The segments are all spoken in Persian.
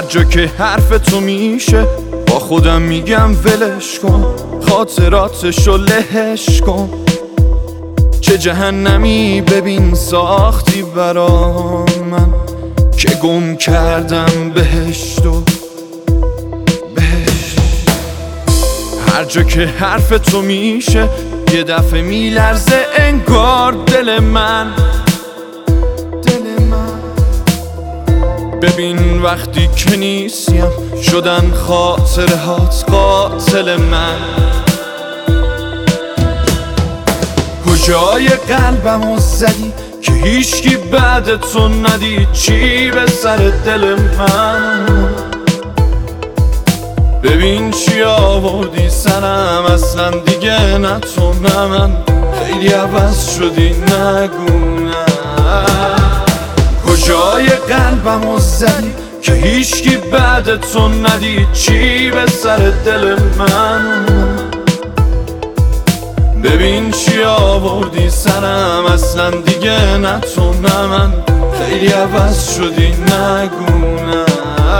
جا که حرف تو میشه با خودم میگم ولش کن، خاطراتشو لهش کن. چه جهنمی ببین ساختی برا من که گم کردم بهشت و بهشت. هر جا که حرف تو میشه یه دفعه میلرزه انگار دل من. ببین وقتی که نیستیم شدن خاطره هات قاتل من. کجای قلبمو زدی که هیچکی بعد تو ندید؟ چی به سر دل من؟ ببین چی آوردی سرم، اصلا دیگه نه تو نه من. خیلی عوض شدی نگو نه. کجای قلبمو زدی که هیچکی بعد تو ندید؟ چی به سر دل من؟ ببین چی آوردی سرم، اصلا دیگه نه تو نه من. خیلی عوض شدی نگو نه.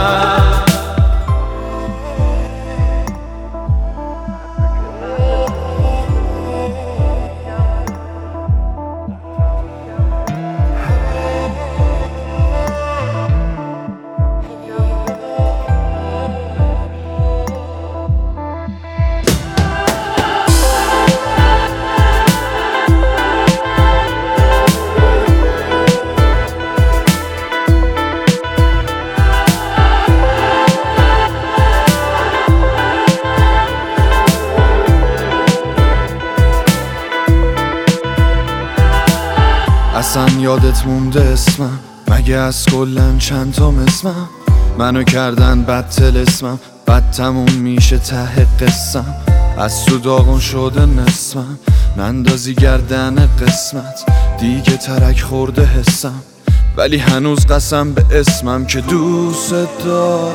اصلا یادت مونده اسمم؟ مگه از کلن چند تا اسمم؟ منو کردن بدتل اسمم، بد تموم میشه ته قسم. از تو داغون شده نسمم، نندازی گردن قسمت. دیگه ترک خورده حسم، ولی هنوز قسم به اسمم که دوست دارم.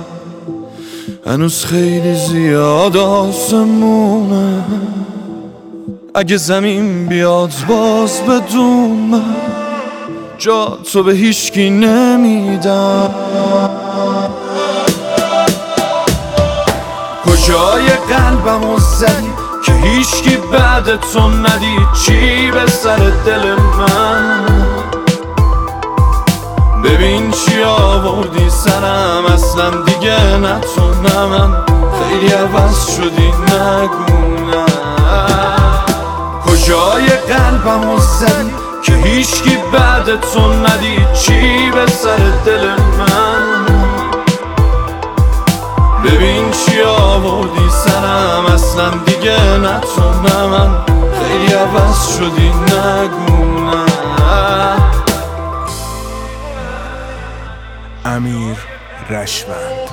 هنوز خیلی زیاد آسمونه، اگه زمین بیاد باز بدون من، جا تو به هیچکی نمیدم. کجای قلبمو زدی که هیچکی بعد تو ندید؟ چی به سر دل من؟ ببین چی آوردی سرم، اصلا دیگه نه تو نه من. خیلی عوض شدی نگو نه. کجای قلبمو زدی که هیچکی بعد تو ندید؟ چی به سر دل من؟ ببین چی آوردی سرم، اصلا دیگه نه تو نه من. خیلی عوض شدی نگو نه. امیر رشوند.